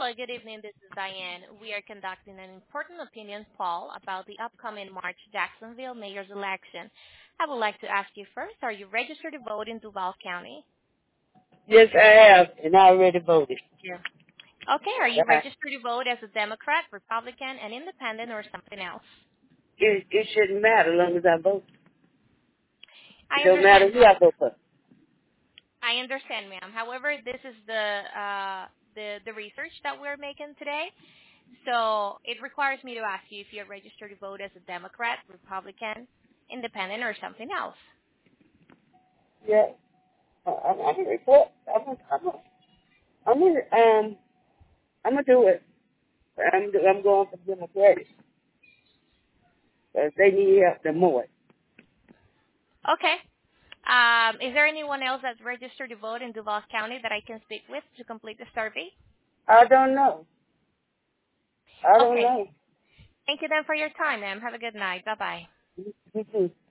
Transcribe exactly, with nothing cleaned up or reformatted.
Hello, good evening. This is Diane. We are conducting an important opinion poll about the upcoming March Jacksonville mayor's election. I would like to ask you first, are you registered to vote in Duval County? Yes, I have, and I already voted. Yeah. Okay, are you Uh, registered to vote as a Democrat, Republican, an independent, or something else? it, it shouldn't matter as long as I vote. It I don't matter understand. who I vote for. I understand, ma'am. However, this is the uh, the the research that we're making today. So it requires me to ask you if you're registered to vote as a Democrat, Republican, independent, or something else. Yeah, I, I'm, I'm gonna report. I'm gonna, I'm gonna, I'm gonna, um, I'm gonna do it. I'm, I'm going for Democrats because they need help the more. Okay. Um, is there anyone else that's registered to vote in Duval County that I can speak with to complete the survey? I don't know. I don't Okay. know. Thank you then for your time, ma'am. Have a good night. Bye-bye. You too.